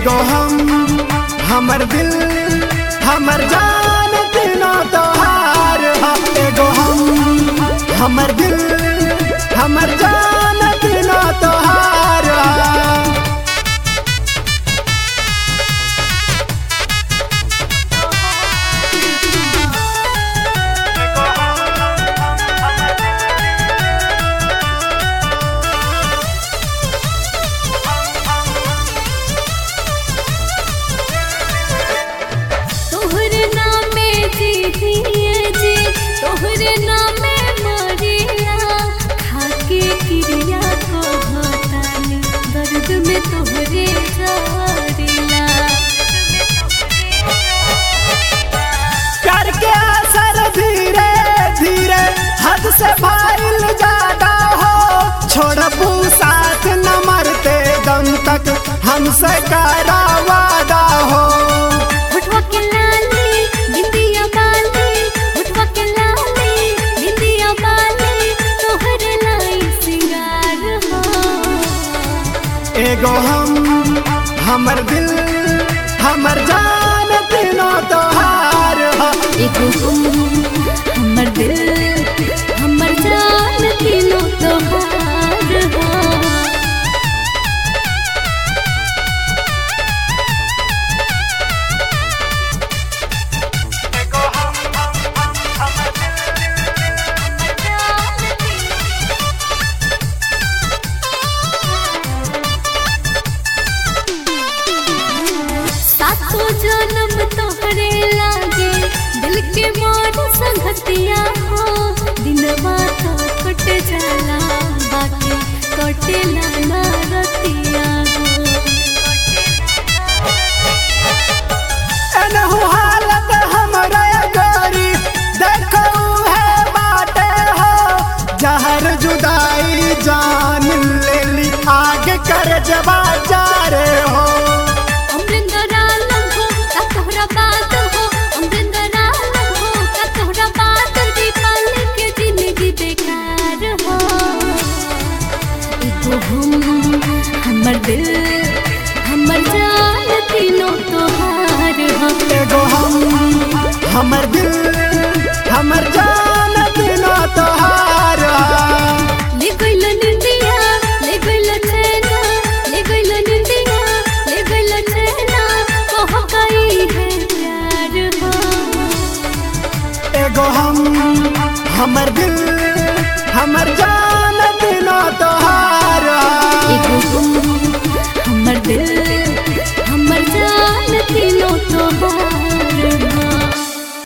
एगो हमर दिल हमर जान तीनों तोहार हा। एगो हमर दिल हमर जान तीनों तोहार हा। तोहरे नामे जिए जी तोहरे नामे मरिया खाके क्रिया को बतानी दर्द में तोहरे जारिला। प्यार के असर धीरे धीरे हद से भाईल ज्यादा हो। छोड़बू साथ न मरते दम तक हमसे करा वादा हो। उठवा के लाली बिंदिया बाली उठवा के लाली बिंदिया बाली तोहरे लाई सिंगार हो। एगो हमर दिल हमर जान तीनों तोहार हा। एगो हमर दिल हमर जान तीनों तोहार हो। सातों जन्म तोहरे लागे दिल के मोर संगतिया हो। दिनवा तो कट जाला बाकी कटेला ना रतिया हो। एनहु हालत हमरा गोरी देखो है बाटे हो। जहर जुदाई जान लेली आगे कर जबा जा रे हो। अमरिंदर आलम हो का तोहरा बात हो अमरिंदर आलम हो का तोहरा बात दीपाल के जिंदगी बेकार हो। एगो हमर दिल हमर जान तीनों तोहार हो। एगो हमर दिल हमर जान तीनों तोहार हा। ले गइल निंदिया ले गइल चैना ले गइल निंदिया ले गइल चैना कह गई है प्यार हो। एगो हमर दिल हमर जान